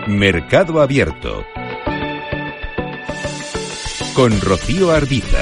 Mercado Abierto con Rocío Arbiza.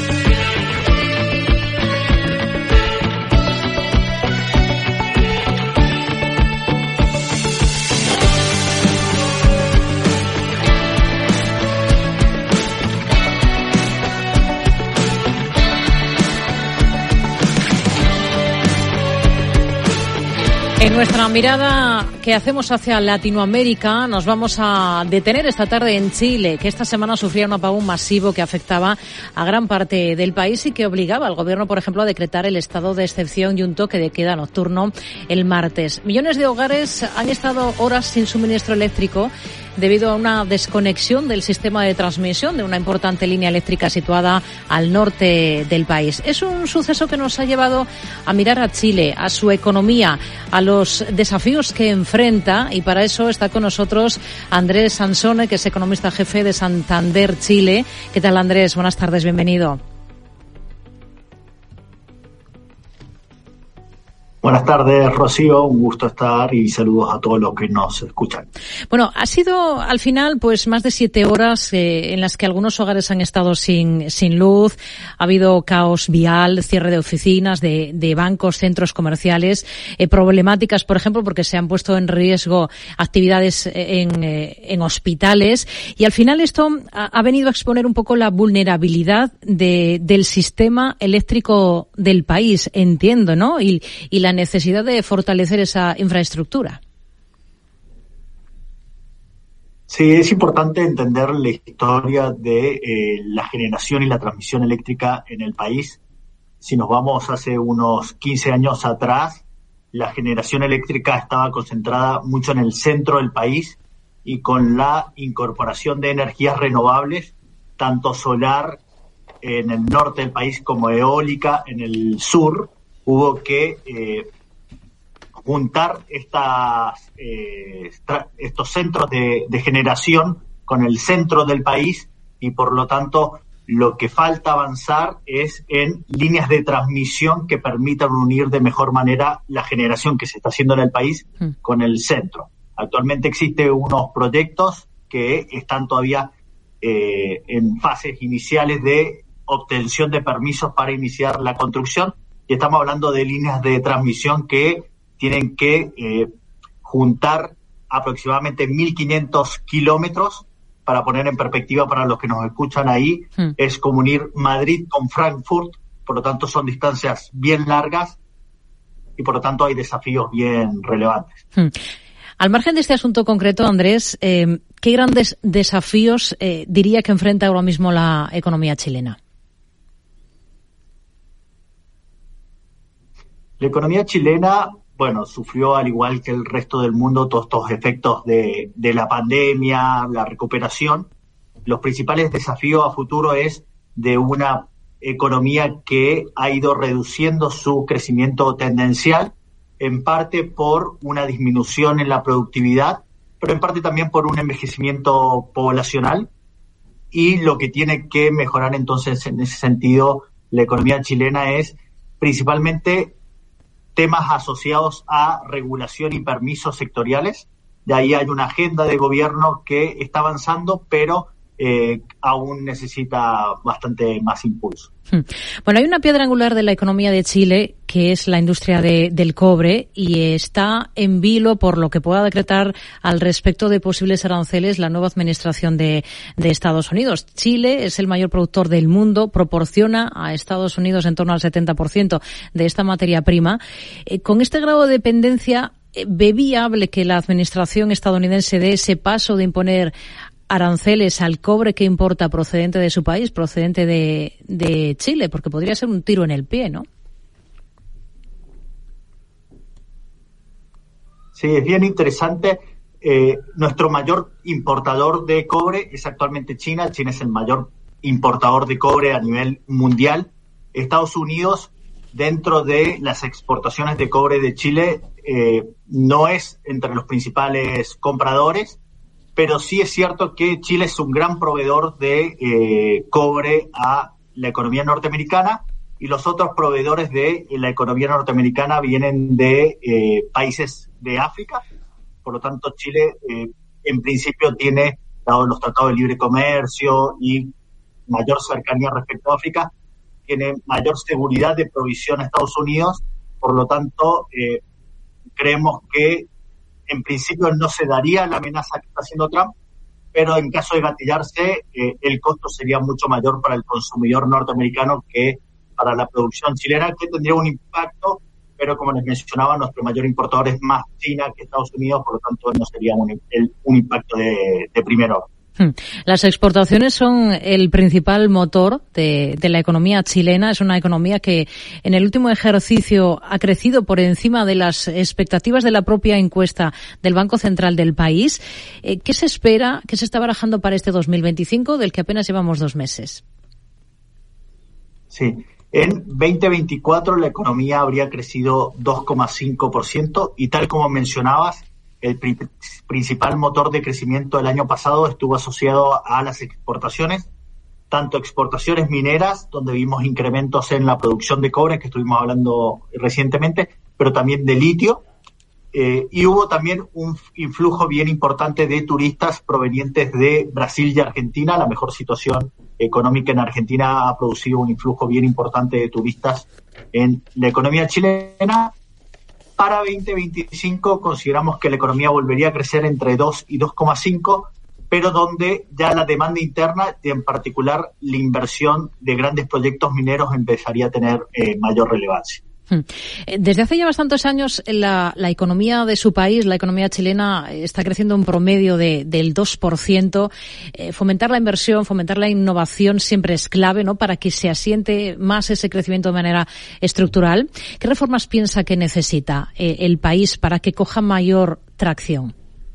En nuestra mirada que hacemos hacia Latinoamérica, nos vamos a detener esta tarde en Chile, que esta semana sufría un apagón masivo que afectaba a gran parte del país y que obligaba al gobierno, por ejemplo, a decretar el estado de excepción y un toque de queda nocturno el martes. Millones de hogares han estado horas sin suministro eléctrico debido a una desconexión del sistema de transmisión de una importante línea eléctrica situada al norte del país. Es un suceso que nos ha llevado a mirar a Chile, a su economía, a los desafíos que enfrenta, y para eso está con nosotros Andrés Sansone, que es economista jefe de Santander Chile. ¿Qué tal, Andrés? Buenas tardes, bienvenido. Buenas tardes, Rocío, un gusto estar y saludos a todos los que nos escuchan. Bueno, ha sido al final pues más de 7 horas en las que algunos hogares han estado sin luz, ha habido caos vial, cierre de oficinas, de bancos, centros comerciales, problemáticas, por ejemplo, porque se han puesto en riesgo actividades en hospitales, y al final esto ha venido a exponer un poco la vulnerabilidad del sistema eléctrico del país, entiendo, ¿no? Y la necesidad de fortalecer esa infraestructura. Sí, es importante entender la historia de la generación y la transmisión eléctrica en el país. Si nos vamos hace unos 15 años atrás, la generación eléctrica estaba concentrada mucho en el centro del país, y con la incorporación de energías renovables, tanto solar en el norte del país como eólica en el sur, hubo que juntar estos centros de generación con el centro del país, y por lo tanto lo que falta avanzar es en líneas de transmisión que permitan unir de mejor manera la generación que se está haciendo en el país con el centro. Actualmente existen unos proyectos que están todavía en fases iniciales de obtención de permisos para iniciar la construcción, y estamos hablando de líneas de transmisión que tienen que juntar aproximadamente 1.500 kilómetros. Para poner en perspectiva para los que nos escuchan ahí, es como unir Madrid con Frankfurt, por lo tanto son distancias bien largas y por lo tanto hay desafíos bien relevantes. Al margen de este asunto concreto, Andrés, ¿qué grandes desafíos diría que enfrenta ahora mismo la economía chilena? La economía chilena, bueno, sufrió al igual que el resto del mundo todos estos efectos de la pandemia, la recuperación. Los principales desafíos a futuro es de una economía que ha ido reduciendo su crecimiento tendencial, en parte por una disminución en la productividad, pero en parte también por un envejecimiento poblacional. Y lo que tiene que mejorar entonces en ese sentido la economía chilena es principalmente temas asociados a regulación y permisos sectoriales. De ahí hay una agenda de gobierno que está avanzando, pero aún necesita bastante más impulso. Bueno, hay una piedra angular de la economía de Chile que es la industria del cobre, y está en vilo por lo que pueda decretar al respecto de posibles aranceles la nueva administración de Estados Unidos. Chile es el mayor productor del mundo, proporciona a Estados Unidos en torno al 70% de esta materia prima. Con este grado de dependencia, ¿ve viable que la administración estadounidense dé ese paso de imponer aranceles al cobre que importa procedente de su país, procedente de Chile? Porque podría ser un tiro en el pie, ¿no? Sí, es bien interesante. Nuestro mayor importador de cobre es actualmente China. China es el mayor importador de cobre a nivel mundial. Estados Unidos, dentro de las exportaciones de cobre de Chile, no es entre los principales compradores, pero sí es cierto que Chile es un gran proveedor de cobre a la economía norteamericana, y los otros proveedores de la economía norteamericana vienen de países de África. Por lo tanto, Chile en principio tiene, dado los tratados de libre comercio y mayor cercanía respecto a África, tiene mayor seguridad de provisión a Estados Unidos. Por lo tanto, creemos que en principio no se daría la amenaza que está haciendo Trump, pero en caso de gatillarse, el costo sería mucho mayor para el consumidor norteamericano que para la producción chilena, que tendría un impacto, pero como les mencionaba, nuestro mayor importador es más China que Estados Unidos, por lo tanto no sería un impacto de primer orden. Las exportaciones son el principal motor de la economía chilena. Es una economía que en el último ejercicio ha crecido por encima de las expectativas de la propia encuesta del Banco Central del país. ¿Qué se espera, qué se está barajando para este 2025, del que apenas llevamos 2 meses? Sí, en 2024 la economía habría crecido 2,5% y tal como mencionabas, el principal motor de crecimiento del año pasado estuvo asociado a las exportaciones, tanto exportaciones mineras, donde vimos incrementos en la producción de cobre, que estuvimos hablando recientemente, pero también de litio, y hubo también un influjo bien importante de turistas provenientes de Brasil y Argentina. La mejor situación económica en Argentina ha producido un influjo bien importante de turistas en la economía chilena. Para 2025 consideramos que la economía volvería a crecer entre 2 y 2,5, pero donde ya la demanda interna y en particular la inversión de grandes proyectos mineros empezaría a tener mayor relevancia. Desde hace ya bastantes años la economía de su país, la economía chilena, está creciendo un promedio del 2%. Fomentar la inversión, fomentar la innovación siempre es clave, ¿no?, para que se asiente más ese crecimiento de manera estructural. ¿Qué reformas piensa que necesita el país para que coja mayor tracción?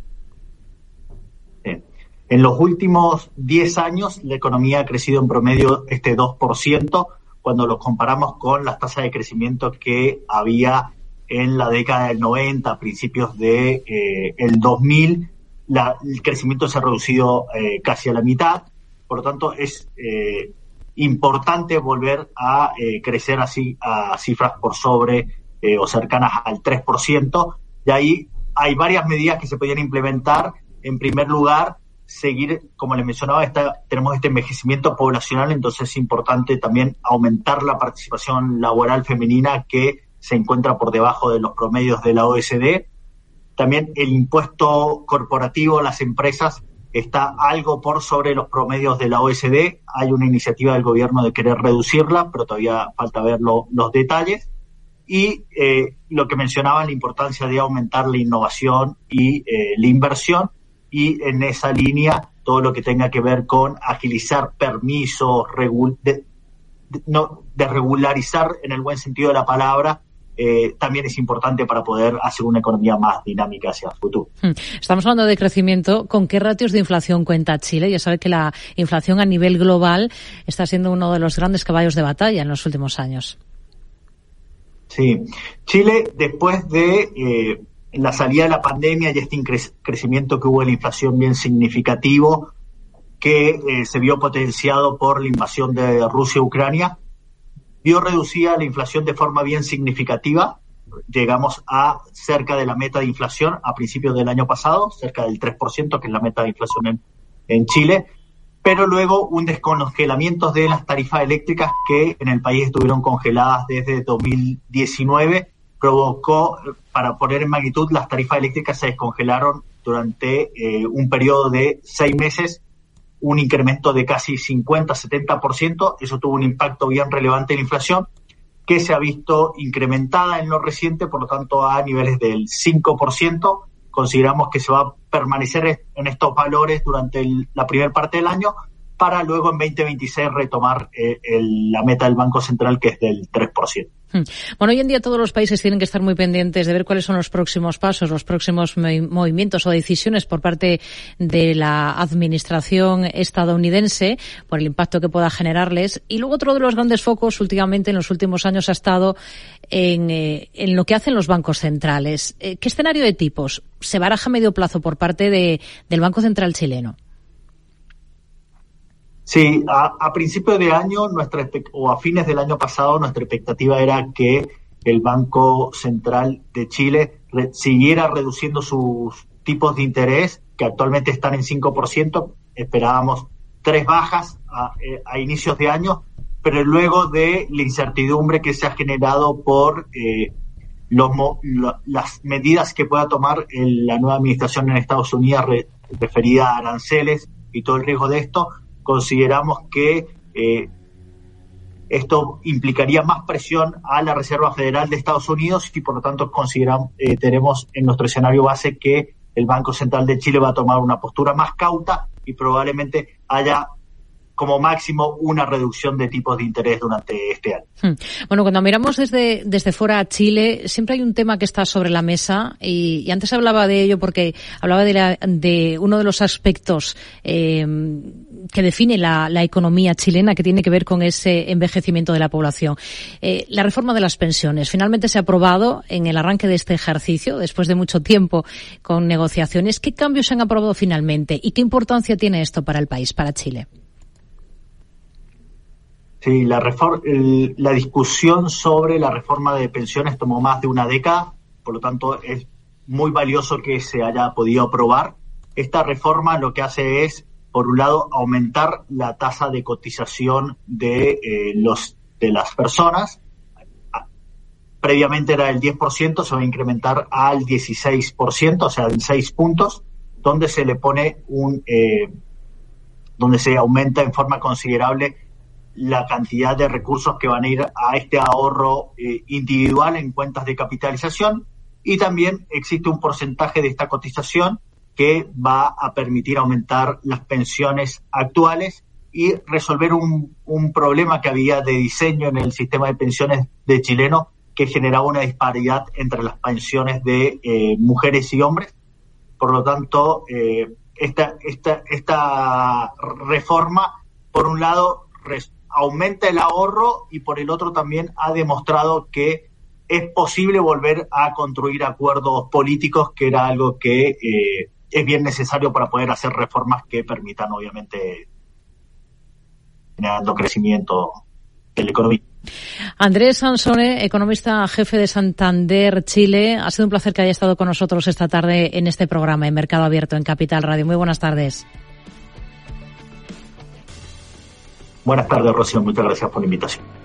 En los últimos 10 años la economía ha crecido en promedio 2%, cuando los comparamos con las tasas de crecimiento que había en la década del 90, a principios de el 2000, el crecimiento se ha reducido casi a la mitad. Por lo tanto, es importante volver a crecer así a cifras por sobre o cercanas al 3%. Y ahí hay varias medidas que se podrían implementar. En primer lugar, seguir, como les mencionaba, tenemos este envejecimiento poblacional, entonces es importante también aumentar la participación laboral femenina, que se encuentra por debajo de los promedios de la OECD. También el impuesto corporativo a las empresas está algo por sobre los promedios de la OECD. Hay una iniciativa del gobierno de querer reducirla, pero todavía falta ver los detalles. Y lo que mencionaba, la importancia de aumentar la innovación y la inversión. Y en esa línea, todo lo que tenga que ver con agilizar permisos, de regularizar en el buen sentido de la palabra, también es importante para poder hacer una economía más dinámica hacia el futuro. Estamos hablando de crecimiento. ¿Con qué ratios de inflación cuenta Chile? Ya sabe que la inflación a nivel global está siendo uno de los grandes caballos de batalla en los últimos años. Sí, Chile, después de la salida de la pandemia y este crecimiento que hubo en la inflación bien significativo, que se vio potenciado por la invasión de Rusia a Ucrania, vio reducida la inflación de forma bien significativa. Llegamos a cerca de la meta de inflación a principios del año pasado, cerca del 3%, que es la meta de inflación en Chile, pero luego un descongelamiento de las tarifas eléctricas que en el país estuvieron congeladas desde 2019, provocó, para poner en magnitud, las tarifas eléctricas se descongelaron durante un periodo de 6 meses, un incremento de casi 50-70%. Eso tuvo un impacto bien relevante en la inflación, que se ha visto incrementada en lo reciente, por lo tanto a niveles del 5%. Consideramos que se va a permanecer en estos valores durante la primera parte del año, para luego en 2026 retomar la meta del Banco Central, que es del 3%. Bueno, hoy en día todos los países tienen que estar muy pendientes de ver cuáles son los próximos pasos, los próximos movimientos o decisiones por parte de la administración estadounidense por el impacto que pueda generarles. Y luego otro de los grandes focos últimamente, en los últimos años, ha estado en lo que hacen los bancos centrales. ¿Qué escenario de tipos se baraja a medio plazo por parte del Banco Central chileno? Sí, a principios de año o a fines del año pasado, nuestra expectativa era que el Banco Central de Chile siguiera reduciendo sus tipos de interés que actualmente están en 5%. Esperábamos 3 bajas a inicios de año, pero luego de la incertidumbre que se ha generado por las medidas que pueda tomar la nueva administración en Estados Unidos referida a aranceles y todo el riesgo de esto, consideramos que esto implicaría más presión a la Reserva Federal de Estados Unidos y por lo tanto tenemos en nuestro escenario base que el Banco Central de Chile va a tomar una postura más cauta y probablemente haya como máximo una reducción de tipos de interés durante este año. Bueno, cuando miramos desde fuera a Chile, siempre hay un tema que está sobre la mesa y antes hablaba de ello porque hablaba de uno de los aspectos que define la economía chilena, que tiene que ver con ese envejecimiento de la población. La reforma de las pensiones finalmente se ha aprobado en el arranque de este ejercicio, después de mucho tiempo con negociaciones. ¿Qué cambios se han aprobado finalmente y qué importancia tiene esto para el país, para Chile? Sí, la discusión sobre la reforma de pensiones tomó más de una década, por lo tanto es muy valioso que se haya podido aprobar. Esta reforma lo que hace es, por un lado, aumentar la tasa de cotización de las personas. Previamente era del 10%, se va a incrementar al 16%, o sea, en 6 puntos, donde se le pone donde se aumenta en forma considerable la cantidad de recursos que van a ir a este ahorro individual en cuentas de capitalización, y también existe un porcentaje de esta cotización que va a permitir aumentar las pensiones actuales y resolver un problema que había de diseño en el sistema de pensiones de chileno, que generaba una disparidad entre las pensiones de mujeres y hombres. Por lo tanto, esta reforma, por un lado, aumenta el ahorro y por el otro también ha demostrado que es posible volver a construir acuerdos políticos, que era algo que es bien necesario para poder hacer reformas que permitan, obviamente, generando crecimiento de la economía. Andrés Sansone, economista jefe de Santander, Chile. Ha sido un placer que haya estado con nosotros esta tarde en este programa en Mercado Abierto en Capital Radio. Muy buenas tardes. Buenas tardes, Rocío. Muchas gracias por la invitación.